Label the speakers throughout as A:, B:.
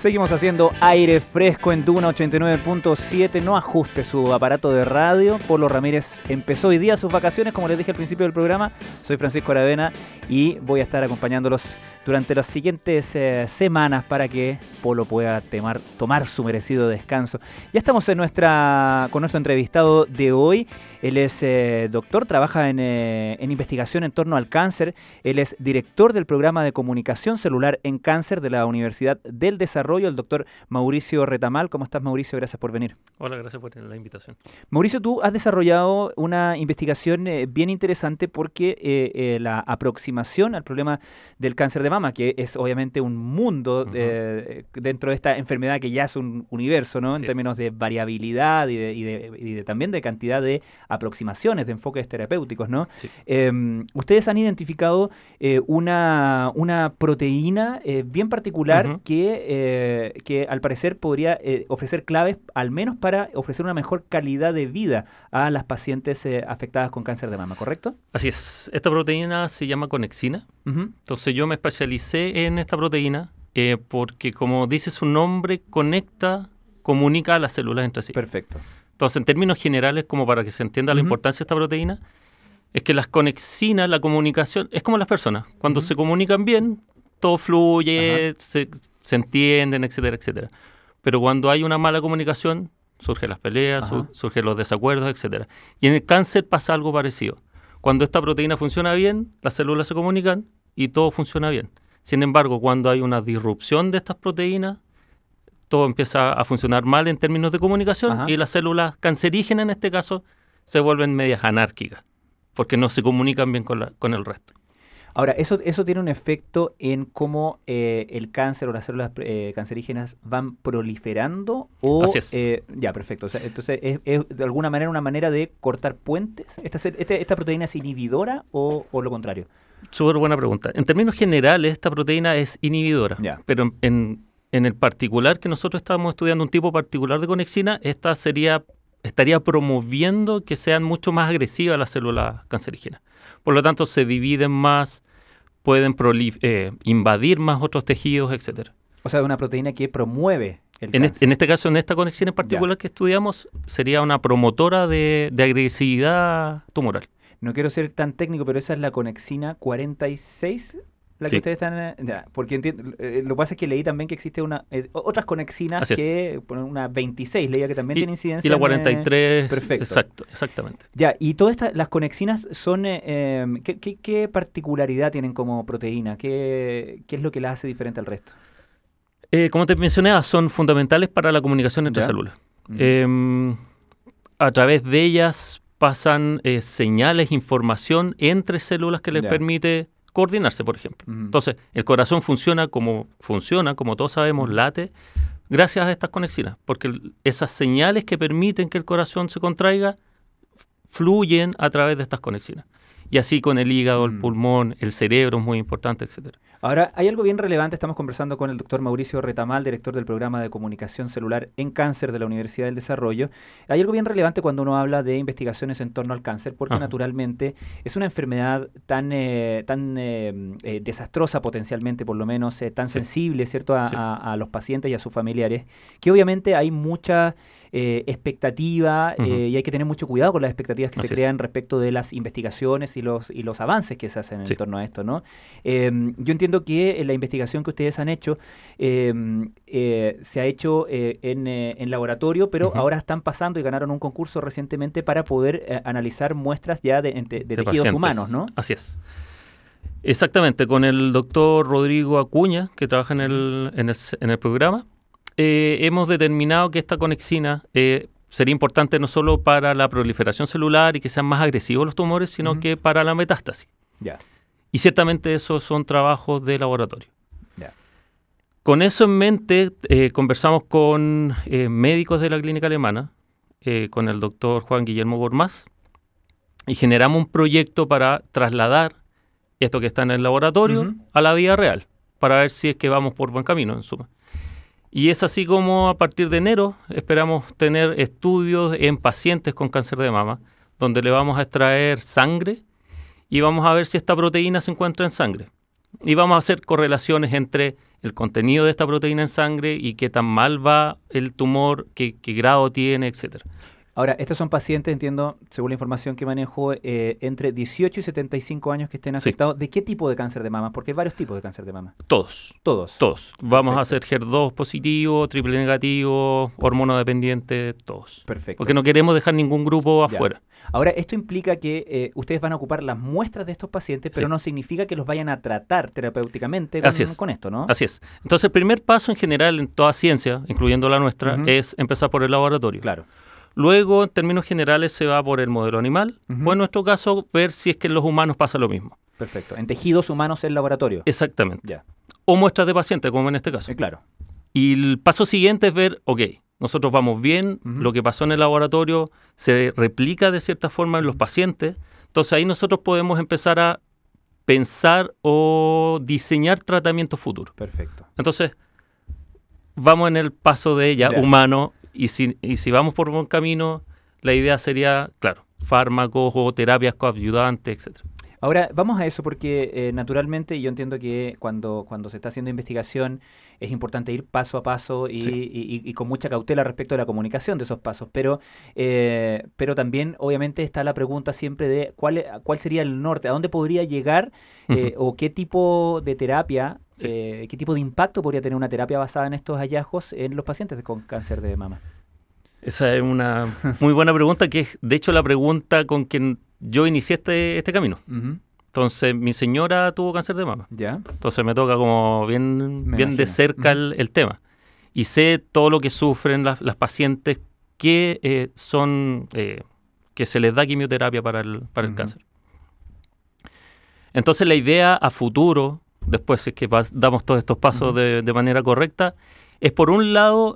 A: Seguimos haciendo aire fresco en Duna 89.7. No ajuste su aparato de radio. Polo Ramírez empezó hoy día sus vacaciones, como les dije al principio del programa. Soy Francisco Aravena y voy a estar acompañándolos durante las siguientes semanas para que Polo pueda tomar su merecido descanso. Ya estamos con nuestro entrevistado de hoy. Él es doctor, trabaja en investigación en torno al cáncer. Él es director del programa de comunicación celular en cáncer de la Universidad del Desarrollo, el doctor Mauricio Retamal. ¿Cómo estás, Mauricio? Gracias por venir.
B: Hola, gracias por la invitación.
A: Mauricio, tú has desarrollado una investigación bien interesante porque la aproximación al problema del cáncer de mama, que es obviamente un mundo dentro de esta enfermedad que ya es un universo, ¿no? En términos de variabilidad y también de cantidad de aproximaciones, de enfoques terapéuticos, ¿no? Sí. Ustedes han identificado una proteína bien particular que al parecer podría ofrecer claves, al menos para ofrecer una mejor calidad de vida a las pacientes afectadas con cáncer de mama, ¿correcto?
B: Así es. Esta proteína se llama conexina. Entonces yo me especialicé en esta proteína porque, como dice su nombre, comunica a las células entre sí.
A: Perfecto.
B: Entonces, en términos generales, como para que se entienda la importancia de esta proteína, es que las conexinas, la comunicación, es como las personas. Cuando se comunican bien, todo fluye, se entienden, etcétera, etcétera. Pero cuando hay una mala comunicación, surgen las peleas, surgen los desacuerdos, etcétera. Y en el cáncer pasa algo parecido. Cuando esta proteína funciona bien, las células se comunican y todo funciona bien. Sin embargo, cuando hay una disrupción de estas proteínas, todo empieza a funcionar mal en términos de comunicación y las células cancerígenas, en este caso, se vuelven medias anárquicas, porque no se comunican bien con el resto.
A: Ahora, ¿eso tiene un efecto en cómo el cáncer o las células cancerígenas van proliferando?
B: Así es.
A: Ya, perfecto. O sea, entonces, ¿es de alguna manera una manera de cortar puentes? ¿Esta proteína es inhibidora o lo contrario?
B: Súper buena pregunta. En términos generales, esta proteína es inhibidora, pero en el particular que nosotros estamos estudiando, un tipo particular de conexina, esta estaría promoviendo que sean mucho más agresivas las células cancerígenas. Por lo tanto, se dividen más, pueden invadir más otros tejidos, etcétera.
A: O sea, una proteína que promueve el cáncer.
B: En este caso, en esta conexina en particular que estudiamos, sería una promotora de agresividad tumoral.
A: No quiero ser tan técnico, pero esa es la conexina 46, la que ustedes están... porque lo que pasa es que leí también que existe otras conexinas una 26, leía que también tiene incidencia.
B: Y la 43,
A: perfecto.
B: Exactamente.
A: Ya, y todas las conexinas son... ¿qué particularidad tienen como proteína? ¿Qué es lo que las hace diferente al resto?
B: Como te mencionaba, son fundamentales para la comunicación entre células. A través de ellas pasan señales, información entre células que les permite coordinarse, por ejemplo. Entonces, el corazón funciona, como todos sabemos, late, gracias a estas conexinas, porque esas señales que permiten que el corazón se contraiga fluyen a través de estas conexinas. Y así con el hígado, el pulmón, el cerebro es muy importante, etcétera.
A: Ahora, hay algo bien relevante. Estamos conversando con el doctor Mauricio Retamal, director del programa de comunicación celular en cáncer de la Universidad del Desarrollo. Hay algo bien relevante cuando uno habla de investigaciones en torno al cáncer, porque naturalmente es una enfermedad tan desastrosa potencialmente, por lo menos, tan sensible, ¿cierto?, a los pacientes y a sus familiares, que obviamente hay mucha expectativa y hay que tener mucho cuidado con las expectativas que se crean respecto de las investigaciones y los avances que se hacen en torno a esto, ¿no? Yo entiendo que la investigación que ustedes han hecho se ha hecho en laboratorio, pero ahora están pasando y ganaron un concurso recientemente para poder analizar muestras ya de tejidos pacientes humanos, ¿no?
B: Así es. Exactamente, con el doctor Rodrigo Acuña, que trabaja en el programa, hemos determinado que esta conexina sería importante no solo para la proliferación celular y que sean más agresivos los tumores, sino que para la metástasis. Y ciertamente esos son trabajos de laboratorio. Con eso en mente, conversamos con médicos de la clínica alemana, con el doctor Juan Guillermo Gormaz, y generamos un proyecto para trasladar esto que está en el laboratorio a la vida real, para ver si es que vamos por buen camino, en suma. Y es así como a partir de enero esperamos tener estudios en pacientes con cáncer de mama, donde le vamos a extraer sangre y vamos a ver si esta proteína se encuentra en sangre. y vamos a hacer correlaciones entre el contenido de esta proteína en sangre y qué tan mal va el tumor, qué grado tiene, etcétera.
A: Ahora, estos son pacientes, entiendo, según la información que manejo, entre 18 y 75 años que estén afectados. Sí. ¿De qué tipo de cáncer de mama? Porque hay varios tipos de cáncer de mama.
B: Todos.
A: Todos.
B: Vamos a hacer HER2 positivo, triple negativo, hormona dependiente, todos.
A: Perfecto.
B: Porque no queremos dejar ningún grupo afuera.
A: Ahora, esto implica que ustedes van a ocupar las muestras de estos pacientes, pero no significa que los vayan a tratar terapéuticamente con esto, ¿no?
B: Así es. Entonces, el primer paso en general en toda ciencia, incluyendo la nuestra, es empezar por el laboratorio.
A: Claro.
B: Luego, en términos generales, se va por el modelo animal, o en nuestro caso, ver si es que en los humanos pasa lo mismo.
A: Perfecto. En tejidos humanos en laboratorio.
B: Exactamente.
A: Ya.
B: O muestras de pacientes, como en este caso.
A: Claro.
B: Y el paso siguiente es ver, nosotros vamos bien, lo que pasó en el laboratorio se replica de cierta forma en los pacientes, entonces ahí nosotros podemos empezar a pensar o diseñar tratamientos futuros.
A: Perfecto.
B: Entonces, vamos en el paso de humano. Y si vamos por buen camino, la idea sería, claro, fármacos o terapias coadyuvantes, etcétera.
A: Ahora, vamos a eso porque naturalmente yo entiendo que cuando se está haciendo investigación es importante ir paso a paso y con mucha cautela respecto a la comunicación de esos pasos. Pero también, obviamente, está la pregunta siempre de cuál sería el norte, a dónde podría llegar o qué tipo de terapia, qué tipo de impacto podría tener una terapia basada en estos hallazgos en los pacientes con cáncer de mama.
B: Esa es una muy buena pregunta, que es, de hecho, la pregunta con que yo inicié este camino. Entonces, mi señora tuvo cáncer de mama.
A: ¿Ya?
B: Entonces, me toca como bien de cerca el tema. Y sé todo lo que sufren las pacientes que que se les da quimioterapia para el cáncer. Entonces, la idea a futuro, después es que damos todos estos pasos de manera correcta, es por un lado,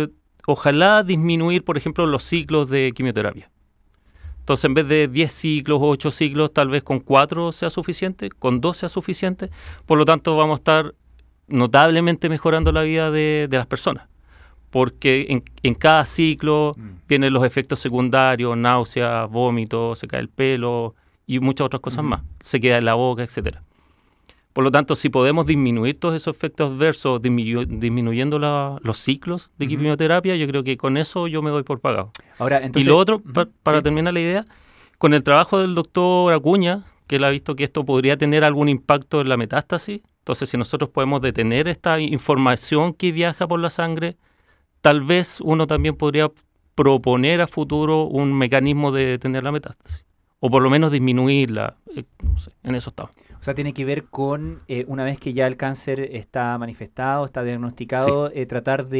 B: ojalá disminuir, por ejemplo, los ciclos de quimioterapia. Entonces, en vez de 10 ciclos o 8 ciclos, tal vez con 4 sea suficiente, con 2 sea suficiente. Por lo tanto, vamos a estar notablemente mejorando la vida de las personas. Porque en cada ciclo vienen los efectos secundarios, náuseas, vómitos, se cae el pelo y muchas otras cosas más. Se queda en la boca, etcétera. Por lo tanto, si podemos disminuir todos esos efectos adversos, disminuyendo los ciclos de quimioterapia, yo creo que con eso yo me doy por pagado.
A: Ahora, entonces,
B: y lo otro, para terminar la idea, con el trabajo del doctor Acuña, que él ha visto que esto podría tener algún impacto en la metástasis, entonces si nosotros podemos detener esta información que viaja por la sangre, tal vez uno también podría proponer a futuro un mecanismo de detener la metástasis, o por lo menos disminuirla, no sé, en eso estamos.
A: O sea, tiene que ver con, una vez que ya el cáncer está manifestado, está diagnosticado, tratar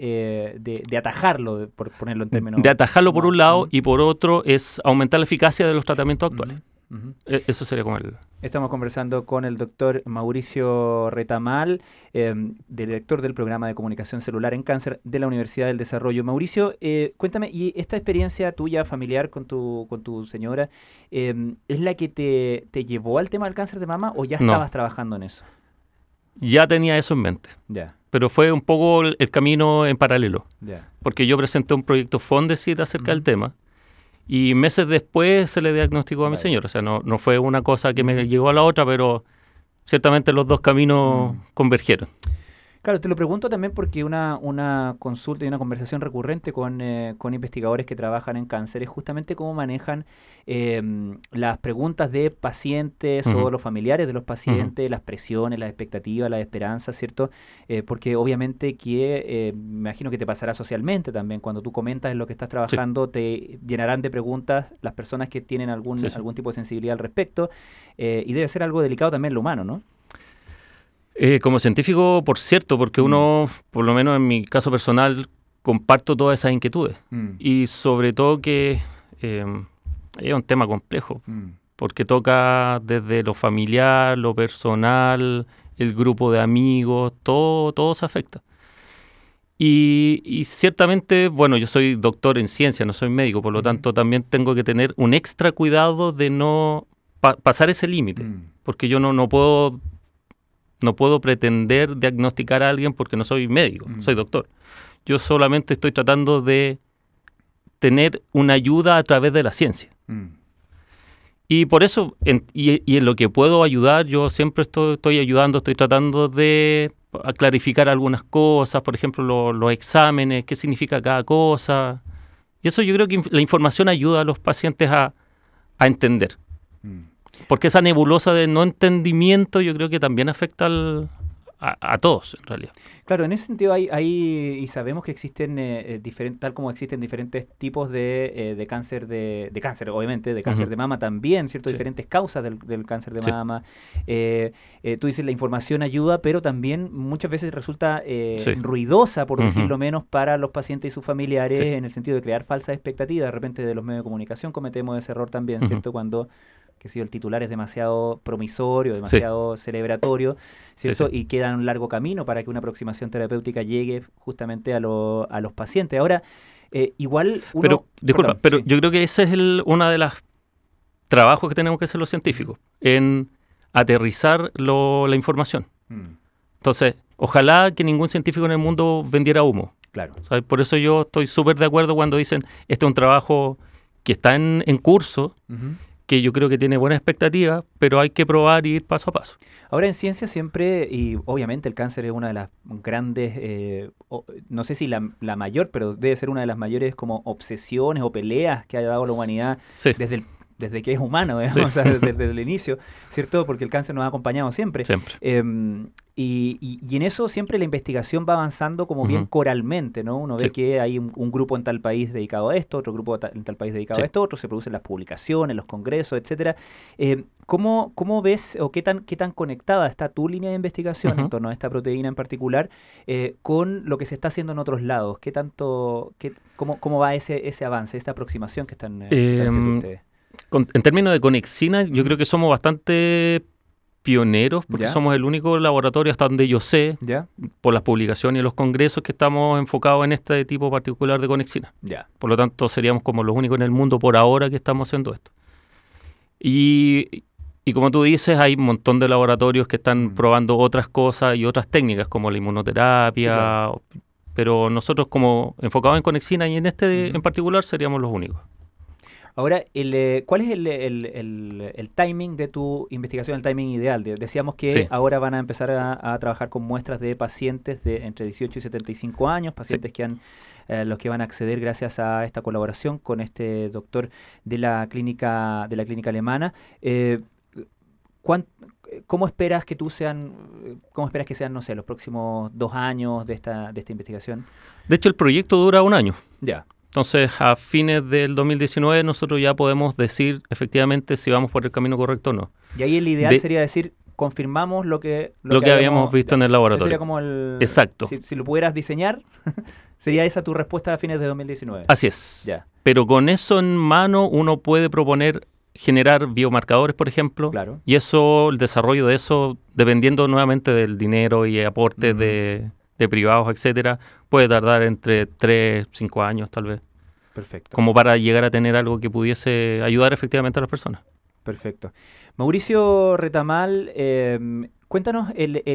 A: de atajarlo, por ponerlo en términos...
B: De atajarlo por un lado, y por otro es aumentar la eficacia de los tratamientos actuales. Eso sería como el...
A: Estamos conversando con el doctor Mauricio Retamal, director del programa de comunicación celular en cáncer de la Universidad del Desarrollo. Mauricio, cuéntame, ¿y esta experiencia tuya familiar con tu señora es la que te llevó al tema del cáncer de mama o ya estabas trabajando en eso?
B: Ya tenía eso en mente.
A: Ya.
B: Pero fue un poco el camino en paralelo.
A: Ya.
B: Porque yo presenté un proyecto Fondesit acerca del tema. Y meses después se le diagnosticó a mi señora. O sea, no fue una cosa que me llegó a la otra, pero ciertamente los dos caminos convergieron.
A: Claro, te lo pregunto también porque una consulta y una conversación recurrente con investigadores que trabajan en cáncer es justamente cómo manejan las preguntas de pacientes o los familiares de los pacientes, las presiones, las expectativas, las esperanzas, ¿cierto? Porque obviamente que me imagino que te pasará socialmente también. Cuando tú comentas en lo que estás trabajando, te llenarán de preguntas las personas que tienen algún tipo de sensibilidad al respecto y debe ser algo delicado también lo humano, ¿no?
B: Como científico, por cierto, porque uno, por lo menos en mi caso personal, comparto todas esas inquietudes. Y sobre todo que es un tema complejo, porque toca desde lo familiar, lo personal, el grupo de amigos, todo se afecta. Y ciertamente, bueno, yo soy doctor en ciencia, no soy médico, por lo tanto también tengo que tener un extra cuidado de no pasar ese límite, porque yo no puedo pretender diagnosticar a alguien porque no soy médico, soy doctor. Yo solamente estoy tratando de tener una ayuda a través de la ciencia. Y por eso, y en lo que puedo ayudar, yo siempre estoy ayudando, estoy tratando de clarificar algunas cosas, por ejemplo, los exámenes, qué significa cada cosa. Y eso yo creo que la información ayuda a los pacientes a entender. Porque esa nebulosa de no entendimiento yo creo que también afecta a todos, en realidad.
A: Claro, en ese sentido y sabemos que existen, tal como existen diferentes tipos de cáncer, de cáncer, obviamente, de cáncer de mama también, ¿cierto? Sí. Diferentes causas del cáncer de mama. Tú dices, la información ayuda, pero también muchas veces resulta ruidosa, por decirlo menos, para los pacientes y sus familiares, en el sentido de crear falsas expectativas. De repente de los medios de comunicación cometemos ese error también, ¿cierto? Cuando el titular es demasiado promisorio, demasiado celebratorio, ¿cierto? Y queda un largo camino para que una aproximación terapéutica llegue justamente a los pacientes. Ahora, igual uno...
B: Pero, disculpa, pero yo creo que ese es uno de los trabajos que tenemos que hacer los científicos, en aterrizar la información. Entonces, ojalá que ningún científico en el mundo vendiera humo.
A: Claro.
B: ¿Sabes? Por eso yo estoy súper de acuerdo cuando dicen, este es un trabajo que está en curso, que yo creo que tiene buenas expectativas, pero hay que probar y ir paso a paso.
A: Ahora, en ciencia siempre, y obviamente el cáncer es una de las grandes, no sé si la mayor, pero debe ser una de las mayores como obsesiones o peleas que ha dado la humanidad desde que es humano, digamos, o sea, desde el inicio, ¿cierto? Porque el cáncer nos ha acompañado siempre. Y en eso siempre la investigación va avanzando como bien coralmente, ¿no? Uno ve que hay un grupo en tal país dedicado a esto, otro grupo en tal país dedicado a esto, otro se producen las publicaciones, los congresos, etcétera. ¿Cómo ves o qué tan conectada está tu línea de investigación en torno a esta proteína en particular con lo que se está haciendo en otros lados? ¿Cómo va ese avance, esta aproximación que están haciendo ustedes?
B: En términos de conexina, yo creo que somos bastante pioneros, porque somos el único laboratorio, hasta donde yo sé, por las publicaciones y los congresos, que estamos enfocados en este tipo particular de conexina. Por lo tanto, seríamos como los únicos en el mundo por ahora que estamos haciendo esto. Y como tú dices, hay un montón de laboratorios que están probando otras cosas y otras técnicas, como la inmunoterapia, pero nosotros, como enfocados en conexina y en en particular, seríamos los únicos.
A: Ahora, ¿cuál es el timing de tu investigación, el timing ideal? Decíamos que ahora van a empezar a trabajar con muestras de pacientes de entre 18 y 75 años, pacientes que los que van a acceder gracias a esta colaboración con este doctor de la clínica alemana. ¿Cómo esperas que sean, no sé, los próximos 2 años de esta investigación?
B: De hecho, el proyecto dura 1 año.
A: Ya.
B: Entonces, a fines del 2019 nosotros ya podemos decir efectivamente si vamos por el camino correcto o no.
A: Y ahí el ideal sería decir, confirmamos lo que
B: habíamos visto en el laboratorio.
A: Sería como
B: Exacto.
A: Si lo pudieras diseñar, sería esa tu respuesta a fines de 2019.
B: Así es.
A: Ya.
B: Pero con eso en mano uno puede proponer generar biomarcadores, por ejemplo.
A: Claro.
B: Y eso, el desarrollo de eso, dependiendo nuevamente del dinero y aportes de privados, etcétera, puede tardar entre 3, 5 años tal vez.
A: Perfecto.
B: Como para llegar a tener algo que pudiese ayudar efectivamente a las personas.
A: Perfecto. Mauricio Retamal, cuéntanos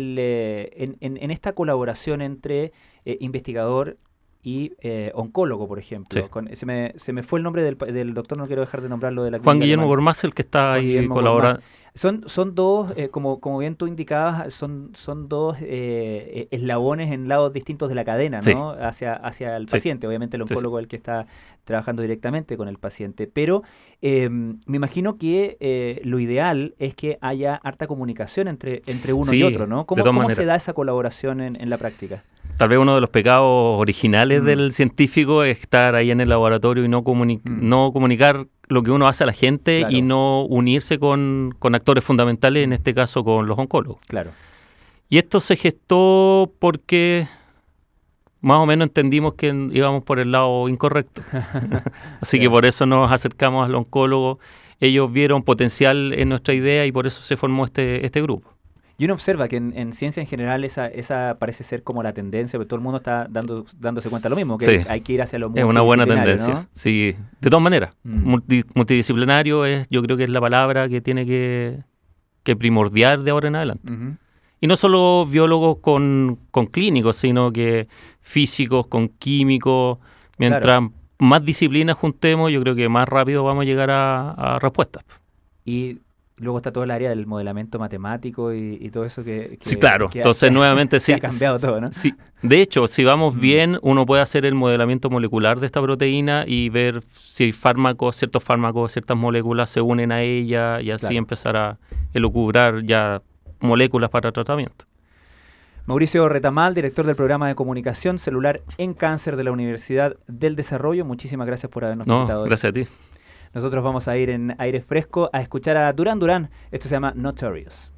A: en esta colaboración entre investigador y oncólogo, por ejemplo. Se me fue el nombre del doctor, no quiero dejar de nombrarlo, de la clínica
B: Juan Guillermo Gormaz, el que está ahí colaborando.
A: Son dos, como bien tú indicabas, son dos eslabones en lados distintos de la cadena, ¿no? Hacia el paciente. Obviamente el oncólogo es el que está trabajando directamente con el paciente. Pero me imagino que lo ideal es que haya harta comunicación entre uno y otro, ¿no? ¿Cómo se da esa colaboración en la práctica?
B: Tal vez uno de los pecados originales del científico es estar ahí en el laboratorio y no comunicar lo que uno hace a la gente y no unirse con actores fundamentales, en este caso con los oncólogos.
A: Claro.
B: Y esto se gestó porque más o menos entendimos que íbamos por el lado incorrecto. Así que por eso nos acercamos al oncólogo. Ellos vieron potencial en nuestra idea y por eso se formó este grupo.
A: Y uno observa que en ciencia en general esa parece ser como la tendencia, pero todo el mundo está dándose cuenta de lo mismo, que hay que ir hacia lo multidisciplinario.
B: Es una buena tendencia,
A: ¿no?
B: Sí. De todas maneras, multidisciplinario yo creo que es la palabra que tiene que primordiar de ahora en adelante. Y no solo biólogos con clínicos, sino que físicos con químicos. Mientras más disciplinas juntemos, yo creo que más rápido vamos a llegar a respuestas.
A: Y luego está todo el área del modelamiento matemático y todo eso
B: sí, claro.
A: que
B: Entonces, nuevamente, sí.
A: ha cambiado todo, ¿no?
B: Sí. De hecho, si vamos bien, uno puede hacer el modelamiento molecular de esta proteína y ver si ciertos fármacos, ciertas moléculas se unen a ella y así empezar a elucubrar ya moléculas para tratamiento.
A: Mauricio Retamal, director del programa de comunicación celular en cáncer de la Universidad del Desarrollo. Muchísimas gracias por habernos visitado hoy.
B: Gracias a ti.
A: Nosotros vamos a ir en aire fresco a escuchar a Duran Duran. Esto se llama Notorious.